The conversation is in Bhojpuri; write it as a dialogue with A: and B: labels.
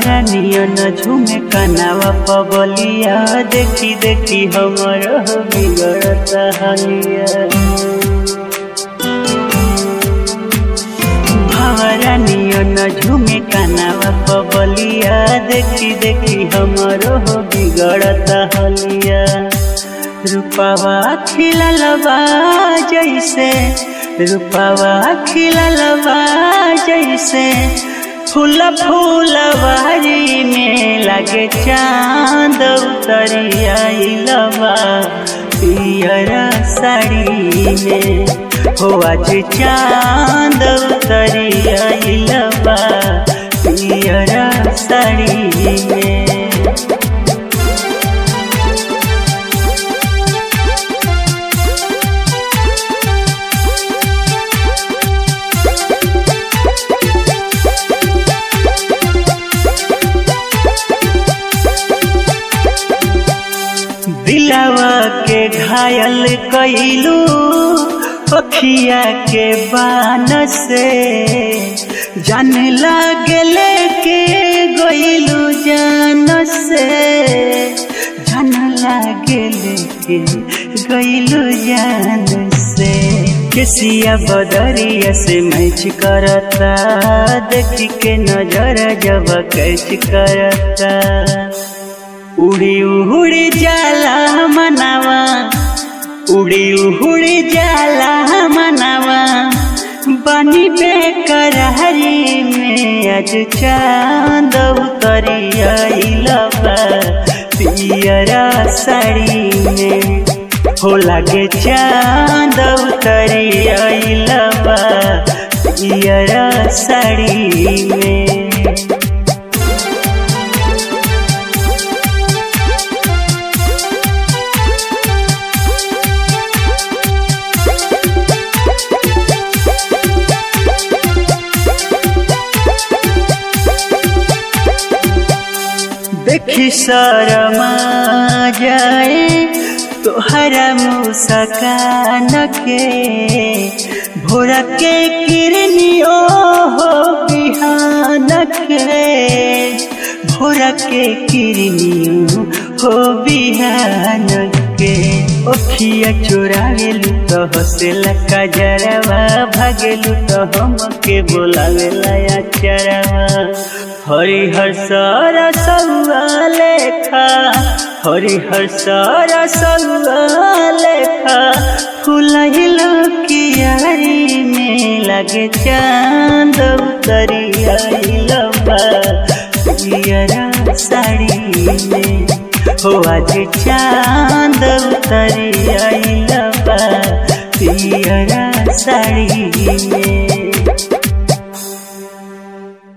A: भवरा नियन झूमे कनावा पबलिया देखी देखी हमर बिगड़ता हलिया। भवरा नियन झूमे कनावा पबलिया देखी देखी हमर बिगड़ता हलिया। रूपावा खिललबा जैसे रूपावा खिललबा जैसे फूल फूलवारी में लगे चांद उतरियाइलबा पियरा साड़ी में हो आज चांद उतरियाइलबा पियरा साड़ी में। दिलवा के घायल कइलू अखिया के बान से जान लागले के गइलू जान से जान लागले के गइलू जान से। केसिया बदरिया से मैच करता देखी के नजर जब कैच करता। उड़ी उड़ी जाला मनावा उड़ी उड़ी जाला मनावा बनी बेकरारी में आज चांद उतरियाइलबा पियरा साड़ी में हो लागे चांद उतरियाइलबा पियरा साड़ी में। देखी शरमा जाए तोहरा मुस्कान के भोरा के किरनियो हो बिहान के भोरा के किरनियो हो बिहान के। ओखिया चोरावेलू तो हंसेला कजरवा भागेलू तो हमके बोलावेला अचरवा। हरिहर सारा सौआ लेखा हरिहर सारा सौआ लेखा फुलहिलो कियारी में लगे चांद उतरियाइलबा पियरा साड़ी में हो आज चांद उतरियाइलबा पियरा साड़ी में।